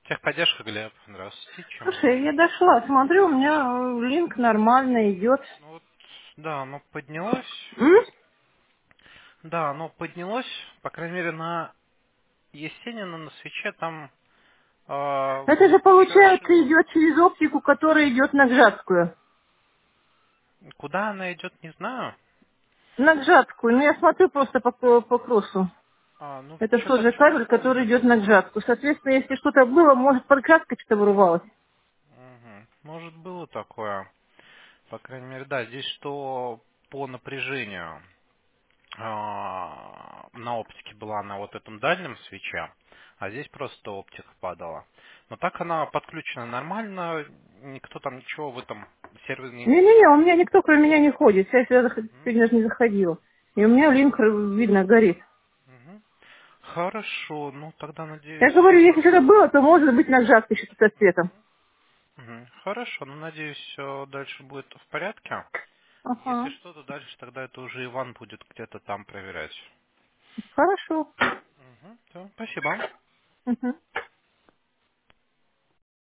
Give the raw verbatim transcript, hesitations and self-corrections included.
Техподдержка, Глеб. Здравствуйте. Чем могу Слушай, я помочь? дошла, смотрю, у меня э, линк нормально идет. Ну вот, да, оно поднялось. М? Да, оно поднялось. По крайней мере, на Есенина, на свече там а, Это же, еще получается, шило. идет через оптику, которая идет на Гжатскую. Куда она идет, не знаю. На Гжатскую. Ну, я смотрю просто по, по, по кроссу. А, ну, Это тот что-то же что-то кабель, который помню. идет на Гжатскую. Соответственно, если что-то было, может, под Гжаткой что-то вырывалось. Мгм. Может, было такое. По крайней мере, да, здесь что по напряжению. а, на оптике была на вот этом дальнем свече, а здесь просто оптика падала. Но так она подключена нормально, никто там ничего в этом сервере не... Не-не-не, у меня никто, кроме меня, не ходит. Я сюда заход- Мгм, сегодня даже не заходила. И у меня линк, э, видно, горит. мгм. Хорошо, ну тогда Я надеюсь... говорю, если что-то было, то может быть на Гжатской что-то со светом. Мгм. Хорошо, ну надеюсь, все дальше будет в порядке. Если Ага. что, то дальше тогда это уже Иван будет где-то там проверять. Хорошо. Мгм. Всё, спасибо. Мгм.